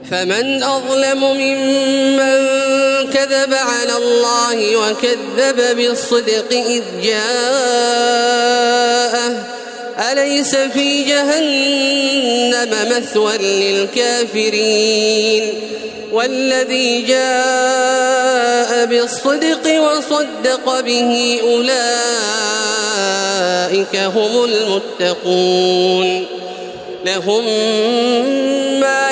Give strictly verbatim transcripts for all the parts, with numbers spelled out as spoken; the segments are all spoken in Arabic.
فمن أظلم ممن كذب على الله وكذب بالصدق إذ جاءه أليس في جهنم مثوى للكافرين والذي جاء بالصدق وصدق به أولئك هم المتقون لهم ما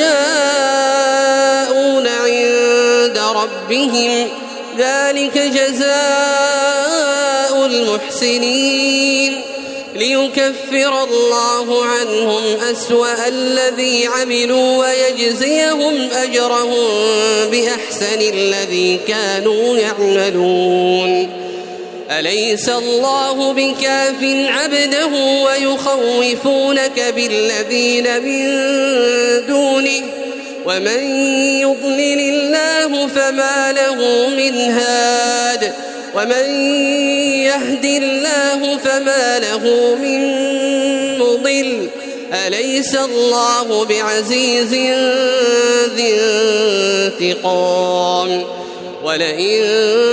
يشاءون عند ربهم ذلك جزاء المحسنين ليكفر الله عنهم أسوأ الذي عملوا ويجزيهم أجرهم بأحسن الذي كانوا يعملون أليس الله بكاف عبده ويخوفونك بالذين من دونه ومن يضلل الله فما له من هاد ومن يهد الله فما له من مضل أليس الله بعزيز ذي انتقام ولئن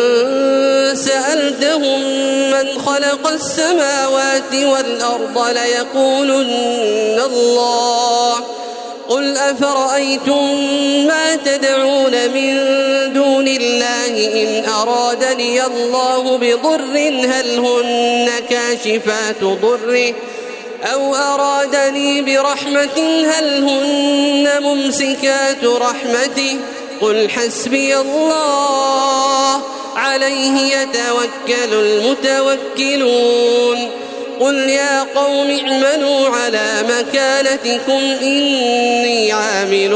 سألتهم من خلق السماوات والأرض ليقولن الله قل أفرأيتم ما تدعون من دون الله إن أرادني الله بضر هل هن كاشفات ضره أو أرادني برحمة هل هن ممسكات رحمته قل حسبي الله عليه يتوكل المتوكلون قل يا قوم اعملوا على مكانتكم إني عامل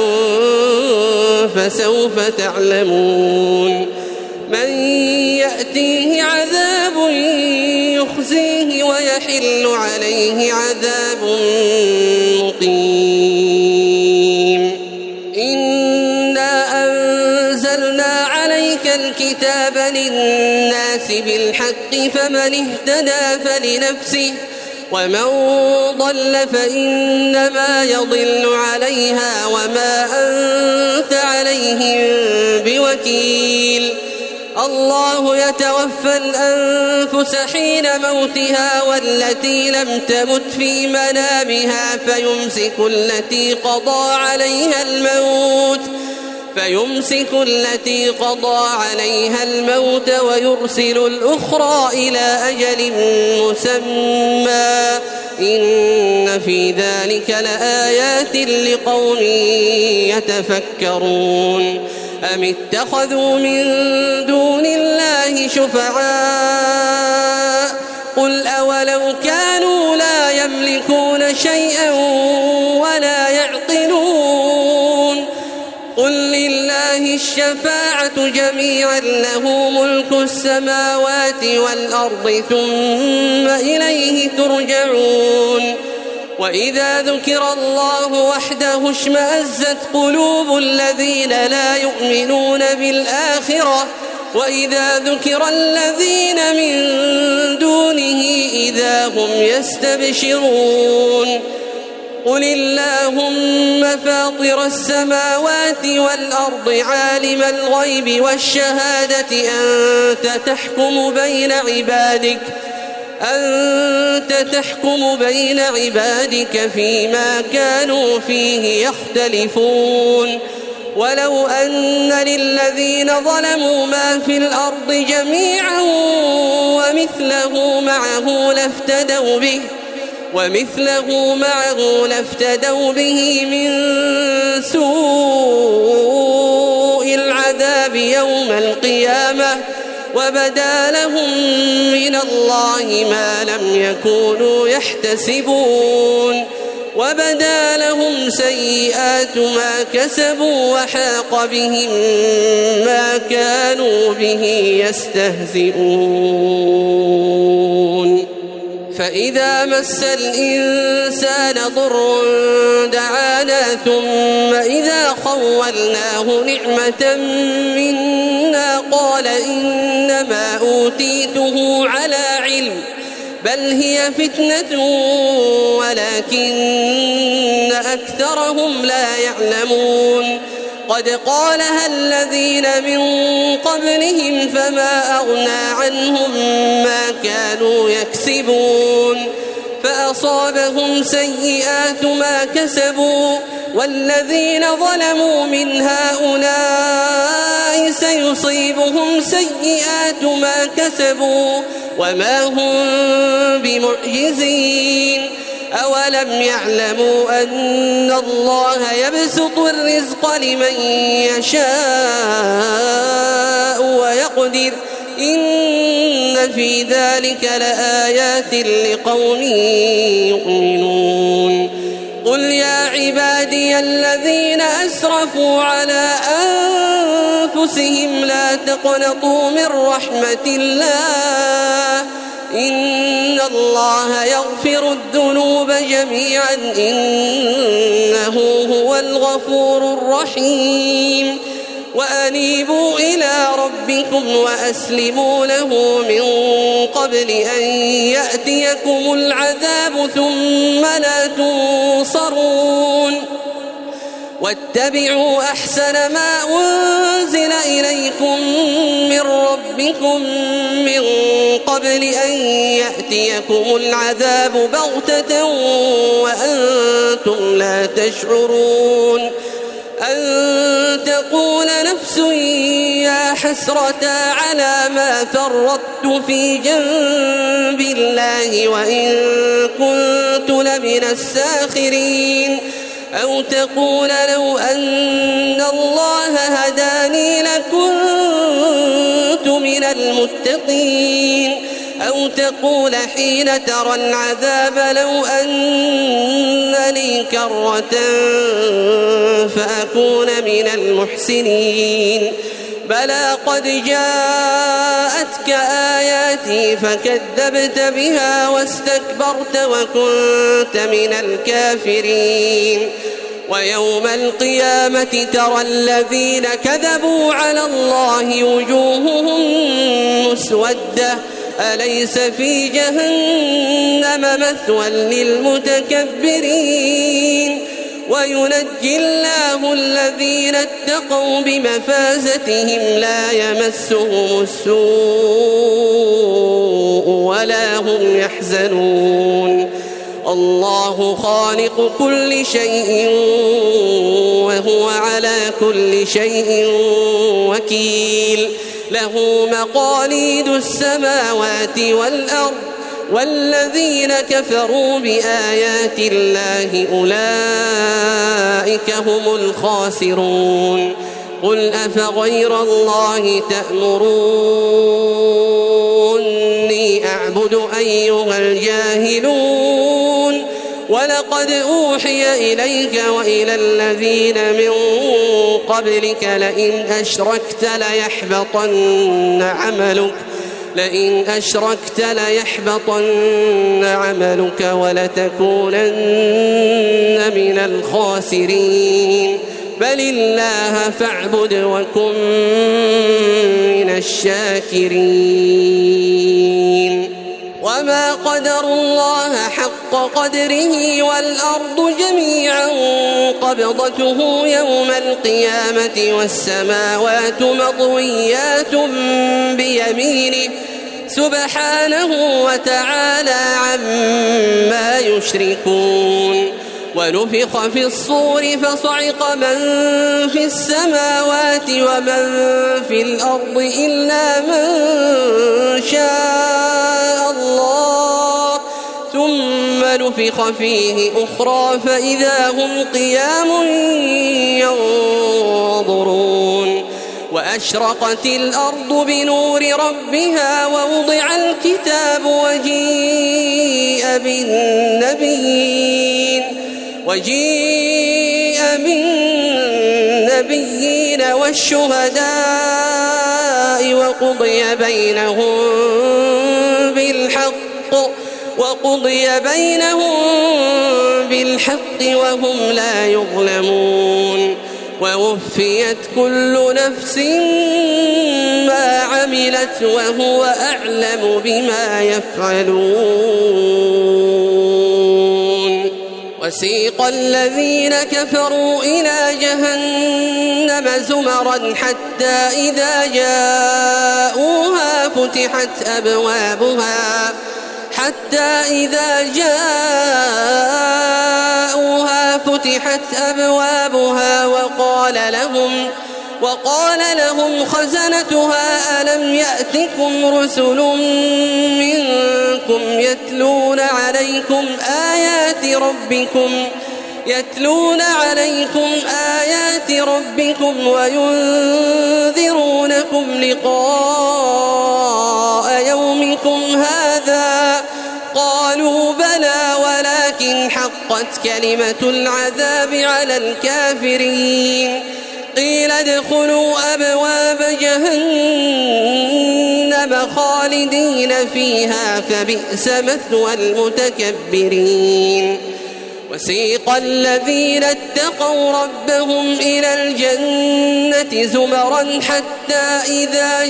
فسوف تعلمون من يأتيه عذاب يخزيه ويحل عليه عذاب مقيم إنا أنزلنا عليك الكتاب للناس بالحق فمن اهتدى فلنفسه ومن ضل فإنما يضل عليها وما أنت عليهم بوكيل الله يتوفى الأنفس حين موتها والتي لم تمت في منامها فيمسك التي قضى عليها الموت فيمسك التي قضى عليها الموت ويرسل الأخرى إلى أجل مسمى إن في ذلك لآيات لقوم يتفكرون أم اتخذوا من دون الله شفعاء قل أولو كانوا لا يملكون شيئا ولا يعقلون قل لله الشفاعة جميعا له ملك السماوات والأرض ثم إليه ترجعون وإذا ذكر الله وحده اشمأزت قلوب الذين لا يؤمنون بالآخرة وإذا ذكر الذين من دونه إذا هم يستبشرون قل اللهم فاطر السماوات والأرض عالم الغيب والشهادة أنت تحكم بين عبادك أنت تحكم بين عبادك فيما كانوا فيه يختلفون ولو أن للذين ظلموا ما في الأرض جميعا ومثله معه لافتدوا به ومثله معه لافتدوا به من سوء العذاب يوم القيامة وبدا لهم من الله ما لم يكونوا يحتسبون وبدا لهم سيئات ما كسبوا وحاق بهم ما كانوا به يستهزئون فإذا مس الإنسان ضر دعانا ثم إذا خولناه نعمة منا قال إنما أوتيته على علم بل هي فتنة ولكن أكثرهم لا يعلمون قد قالها الذين من قبلهم فما أغنى عنهم ما كانوا يكسبون فأصابهم سيئات ما كسبوا والذين ظلموا من هؤلاء سيصيبهم سيئات ما كسبوا وما هم بمعجزين أولم يعلموا أن الله يبسط الرزق لمن يشاء ويقدر إن في ذلك لآيات لقوم يؤمنون قل يا عبادي الذين أسرفوا على أنفسهم لا تقنطوا من رحمة الله إن الله يغفر الذنوب جميعا إنه هو الغفور الرحيم وأنيبوا إلى ربكم وأسلموا له من قبل أن يأتيكم العذاب ثم لا تنصرون واتبعوا أحسن ما أنزل إليكم من ربكم من قبل أن يأتيكم العذاب بغتة وأنتم لا تشعرون أن تقول نفس يا حسرة على ما فرطت في جنب الله وإن كنت لمن الساخرين أو تقول لو أن الله هداني لكنت من المتقين أو تقول حين ترى العذاب لو أن لي كرة فأكون من المحسنين بلى قد جاءتك آياتي فكذبت بها واستكبرت وكنت من الكافرين ويوم القيامة ترى الذين كذبوا على الله وجوههم مسودة أليس في جهنم مثوى للمتكبرين وينجي الله الذين اتقوا بمفازتهم لا يمسهم السوء ولا هم يحزنون الله خالق كل شيء وهو على كل شيء وكيل له مقاليد السماوات والأرض والذين كفروا بآيات الله أولئك هم الخاسرون قل أفغير الله تأمروني أعبد أيها الجاهلون ولقد أوحي إليك وإلى الذين من قبلك لئن أشركت ليحبطن عملك لئن أشركت ليحبطن عملك ولتكونن من الخاسرين بل الله فاعبد وكن من الشاكرين وما قدروا الله حق قدره والأرض جميعا قبضته يوم القيامة والسماوات مطويات بيمينه سبحانه وتعالى عما يشركون ونفخ في الصور فصعق من في السماوات ومن في الأرض إلا من شاء الله ثم نفخ فيه أخرى فإذا هم قيام ينظرون وأشرقت الأرض بنور ربها ووضع الكتاب وجيء بالنبيين وجيء بالنبيين والشهداء وقضي بينهم بالحق وقضي بينهم بالحق وهم لا يظلمون ووفيت كل نفس ما عملت وهو أعلم بما يفعلون. وسيق الذين كفروا إلى جهنم زمرا حتى إذا جاءوها فتحت أبوابها حتى إذا جاءوها فتحت أبوابها وقال لهم وقال لهم خزنتها ألم يأتكم رسل منكم يتلون عليكم آيات ربكم يتلون عليكم آيات ربكم وينذرونكم لقاء يومكم هذا قالوا بلى ولكن حقت كلمة العذاب على الكافرين قيل ادخلوا أبواب جهنم خالدين فيها فبئس مثوى المتكبرين. وسيق الذين اتقوا ربهم إلى الجنة زمرا حتى إذا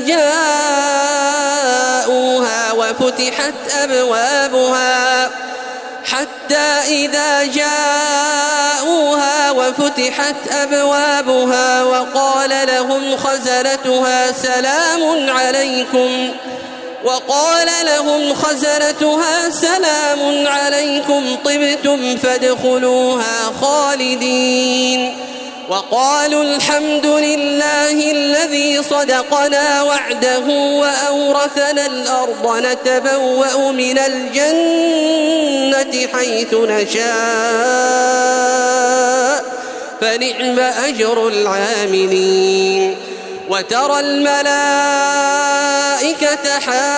جاءوها وفتحت أبوابها حتى إذا جاءوها وفتحت أبوابها وقال لهم خزنتها سلام عليكم وقال لهم خزنتها سلام عليكم طبتم فادخلوها خالدين وقالوا الحمد لله الذي صدقنا وعده وأورثنا الأرض نتبوأ من الجنة حيث نشاء فنعم أجر العاملين. وترى الملائكة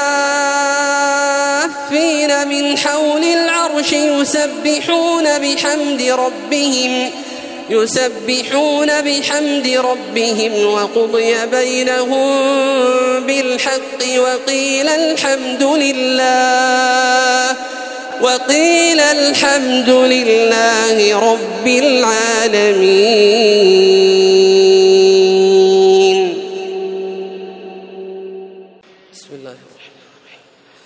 حافين من حول العرش يسبحون بحمد ربهم يسبحون بحمد ربهم وقضي بينهم بالحق وقيل الحمد لله وقيل الحمد لله رب العالمين. بسم الله الرحمن الرحيم.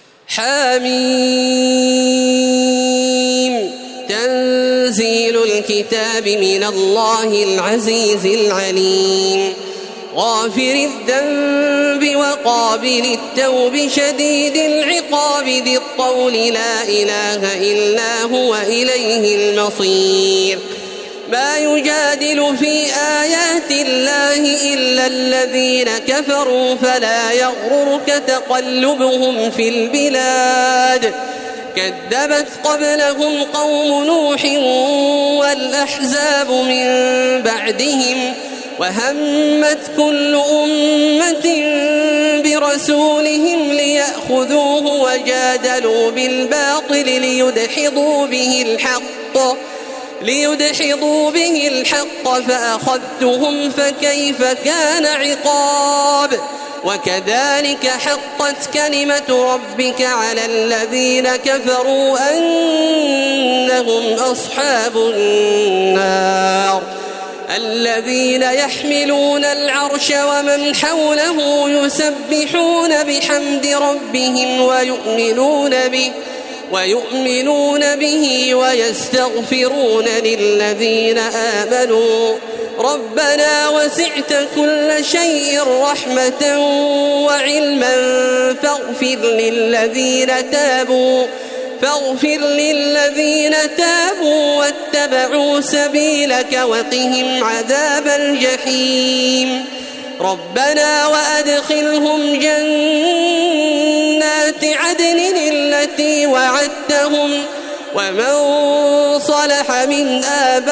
حميم تنزيل الكتاب من الله العزيز العليم غافر الذنب وقابل التوب شديد العقاب ذي الطول لا إله إلا هو إليه المصير. ما يجادل في آيات الله إلا الذين كفروا فلا يغررك تقلبهم في البلاد كذبت قبلهم قوم نوح والأحزاب من بعدهم وهمت كل أمة برسولهم ليأخذوه وجادلوا بالباطل ليدحضوا به الحق ليدحضوا به الحق فأخذتهم فكيف كان عقاب. وكذلك حقت كلمة ربك على الذين كفروا أنهم أصحاب النار الذين يحملون العرش ومن حوله يسبحون بحمد ربهم ويؤمنون به ويؤمنون به ويستغفرون للذين آمنوا ربنا وسعت كل شيء رحمة وعلما فاغفر للذين تابوا فاغفر للذين تابوا واتبعوا سبيلك وقهم عذاب الجحيم. ربنا وأدخلهم جنات عدن التي وعدتهم ومن صلح من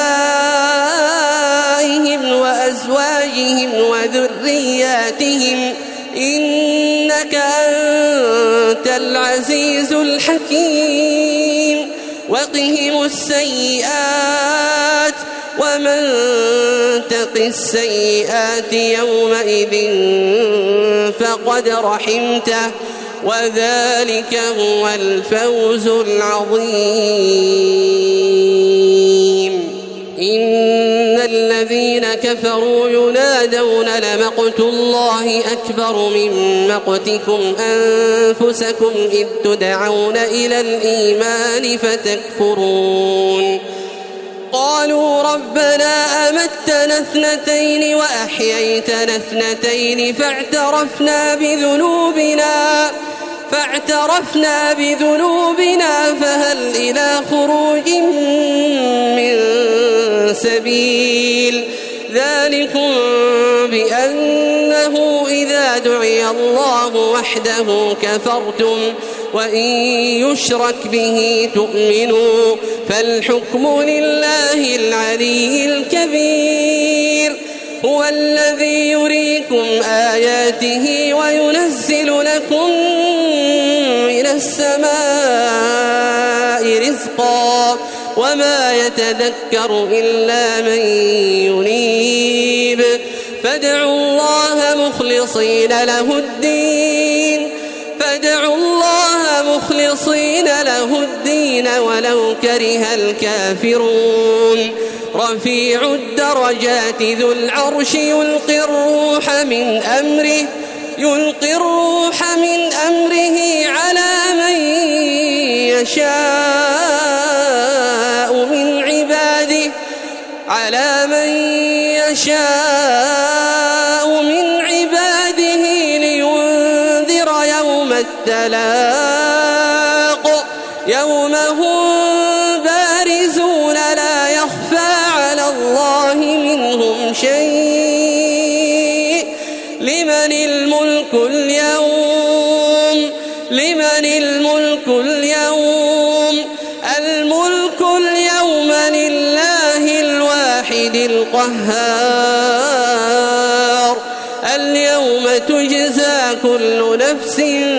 آبائهم وأزواجهم وذرياتهم إنك أنت العزيز الحكيم. وقهم السيئات ومن تق السيئات يومئذ فقد رحمته وذلك هو الفوز العظيم. إن الذين كفروا ينادون لمقت الله أكبر من مقتكم أنفسكم إذ تدعون إلى الإيمان فتكفرون قالوا ربنا أمتنا اثنتين وأحييتنا اثنتين فاعترفنا بذنوبنا فاعترفنا بذنوبنا فهل إلى خروج من سبيل ذلكم بأنه إذا دعي الله وحده كفرتم وإن يشرك به تؤمنوا فالحكم لله العلي الكبير هو الذي يريكم آياته وينزل لكم من السماء رزقا وما يتذكر إلا من ينيب فادعوا الله مخلصين له الدين فادعوا الله مخلصين له الدين ولو كره الكافرون رفيع الدرجات ذو العرش يلقي الروح من أمره يلقي الروح من أمره على من يشاء من عباده على من يشاء من عباده لينذر يوم التلاق يوم هم بارزون لا يخفى على الله منهم شيء لمن الملك اليوم لمن الملك اليوم الملك اليوم لله الواحد القهار اليوم تجزى كل نفس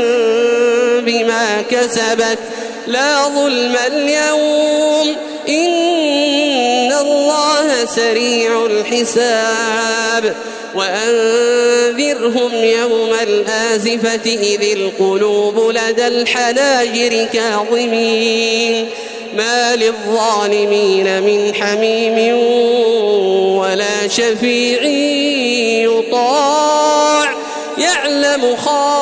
بما كسبت لا ظلم اليوم إن الله سريع الحساب وأنذرهم يوم الآزفة إذ القلوب لدى الحناجر كاظمين ما للظالمين من حميم ولا شفيع يطاع يعلم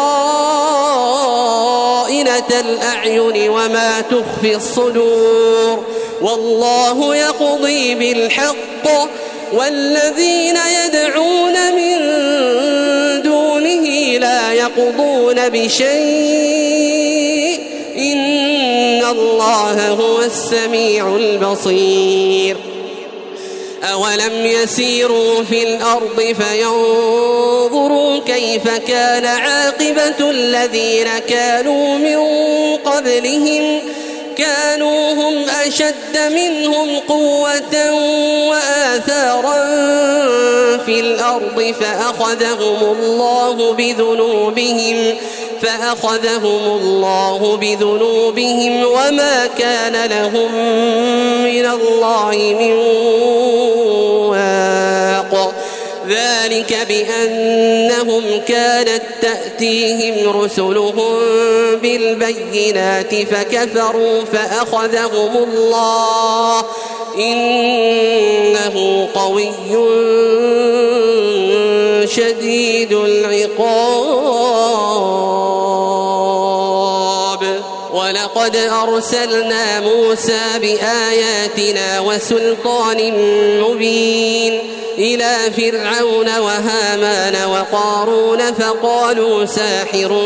خائنة الأعين وما تخفي الصدور والله يقضي بالحق والذين يدعون من دونه لا يقضون بشيء إن الله هو السميع البصير أولم يسيروا في الأرض فينظروا كيف كان عاقبة الذين كانوا من قبلهم كانوا هم أشد منهم قوة وآثارا في الأرض فأخذهم الله بذنوبهم فأخذهم الله بذنوبهم وما كان لهم من الله من واق ذلك بأنهم كانت تأتيهم رسلهم بالبينات فكفروا فأخذهم الله إنه قوي شديد العقاب ولقد أرسلنا موسى بآياتنا وسلطان مبين إلى فرعون وهامان وقارون فقالوا ساحر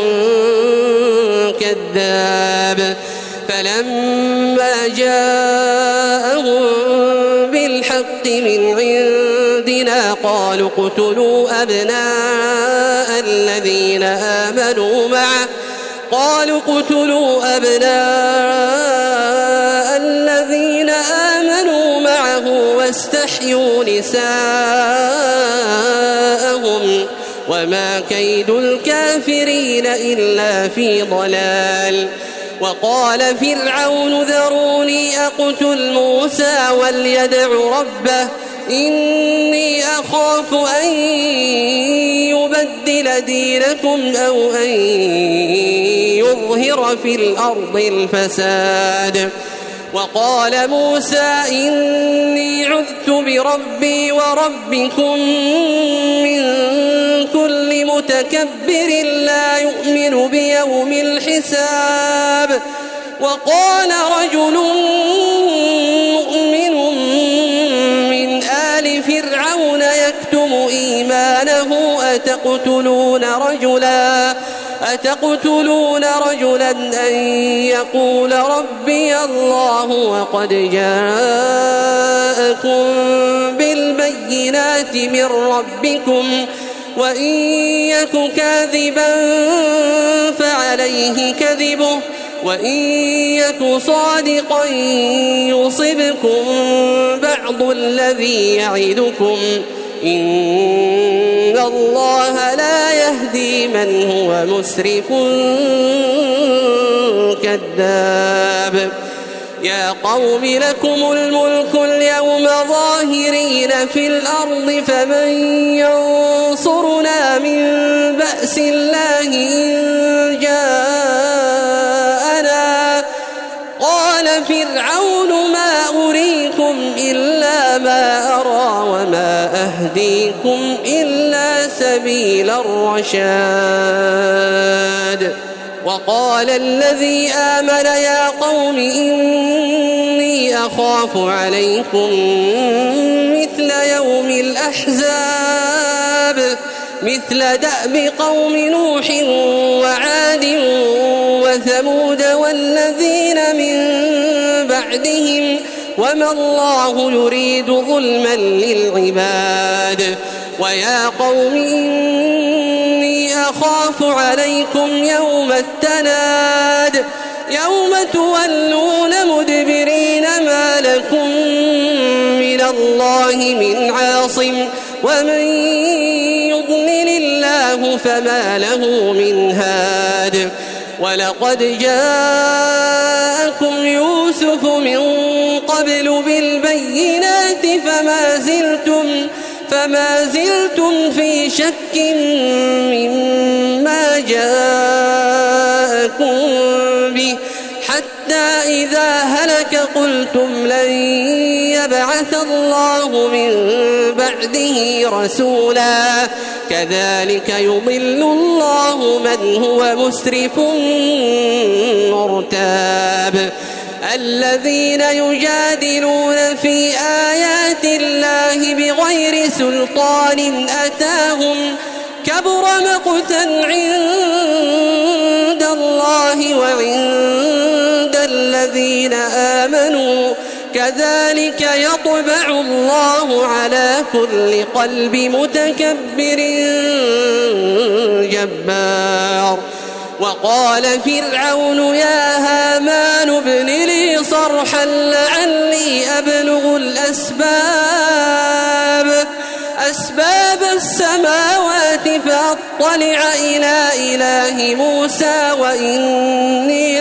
كذاب فلما جاءهم بالحق من عندنا قالوا اقتلوا أبناء الذين آمنوا معه قالوا اقتلوا أبناء الذين آمنوا معه واستحيوا نساءهم وما كيد الكافرين إلا في ضلال وقال فرعون ذروني أقتل موسى وليدع ربه إني أخاف أن يبدل دينكم أو أن يظهر في الأرض الفساد وقال موسى إني عذت بربي وربكم من كل متكبر لا يؤمن بيوم الحساب وقال رجل مؤمن من آل فرعون يكتم إيمانه أتقتلون رجلا أتقتلون رجلا أن يقول ربي الله وقد جاءكم بالبينات من ربكم وإن يك كاذبا فعليه كذبه وإن يك صادقا يصبكم بعض الذي يعدكم إن الله لا يهدي من هو مسرف كذاب يا قوم لكم الملك اليوم ظاهرين في الأرض فمن ينصرنا من بأس الله إن جاءنا قال فرعون ما أريكم إلا ما أرى وما أهديكم إلا سبيل الرشاد وقال الذي آمن يا قوم إني أخاف عليكم مثل يوم الأحزاب مثل دأب قوم نوح وعاد وثمود والذين من بعدهم وما الله يريد ظلما للعباد ويا قوم إني أخاف عليكم يوم التناد يوم تولون مدبرين ما لكم من الله من عاصم ومن يضلل الله فما له من هاد ولقد جاءكم يوسف من قبل بالبينات فما زلتم فما زلتم في شك مما جاءكم به حتى إذا هلك قلتم لن يبعث الله من بعده رسولا كذلك يضل الله من هو مسرف مرتاب الذين يجادلون في آيات الله بغير سلطان أتاهم كبر مقتا عند الله وعند الذين آمنوا كذلك يطبع الله على كل قلب متكبر جبار وقال فرعون يا هامان ابن لي صرحا لعلي أبلغ الأسباب أسباب السماوات فأطلع إلى إله موسى وإني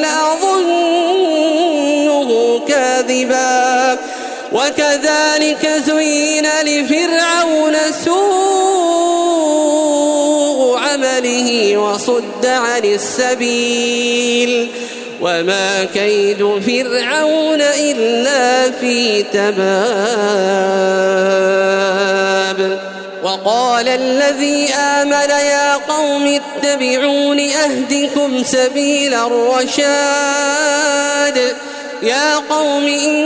لأظنه كاذبا وكذلك زين لفرعون سوء عمله وصد عن السبيل وما كيد فرعون إلا في تباب وقال الذي آمن يا قوم اتبعون أهدكم سبيل الرشاد يا قوم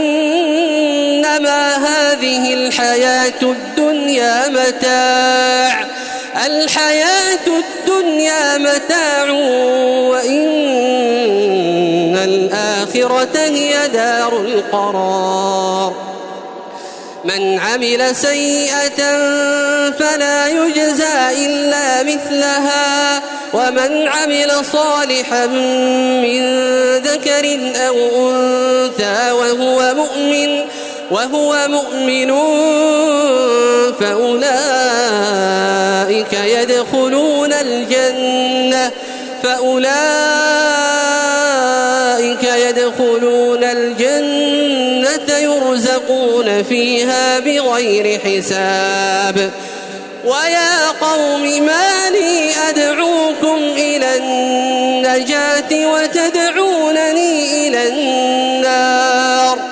إنما هذه الحياة الدنيا متاع الحياة الدنيا متاع وإن الآخرة هي دار القرار من عمل سيئة فلا يجزى إلا مثلها ومن عمل صالحا من ذكر أو أنثى وهو مؤمن وهو مؤمن فأولئك يدخلون الجنة فأولئك يدخلون الجنة يرزقون فيها بغير حساب ويا قوم ما لي أدعوكم إلى النجاة وتدعونني إلى النار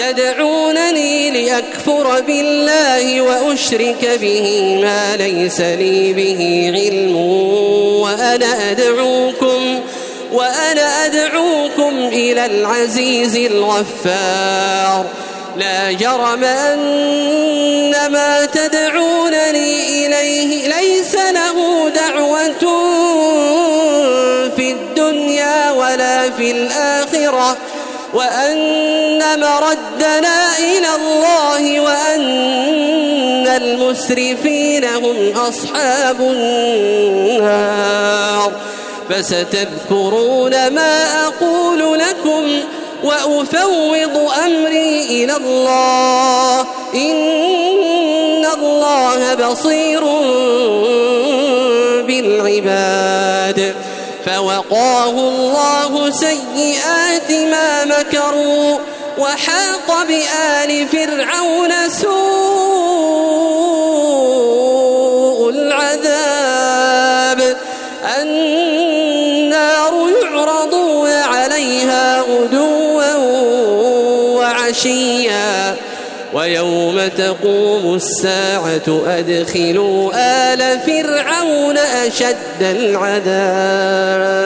تدعونني لأكفر بالله وأشرك به ما ليس لي به علم وأنا أدعوكم وأنا أدعوكم إلى العزيز الغفار لا جرم أن ما تدعونني إليه ليس له دعوة في الدنيا ولا في الآخرة وأن مردنا إلى الله وأن المسرفين هم أصحاب النار فستذكرون ما أقول لكم وأفوض أمري إلى الله إن الله بصير بالعباد فوقاه الله سيئات ما مكروا وحاق بآل فرعون سوء العذاب النار يعرضون عليها غدوا وعشيا ويوم تقوم الساعة أدخلوا آل فرعون أشد العذاب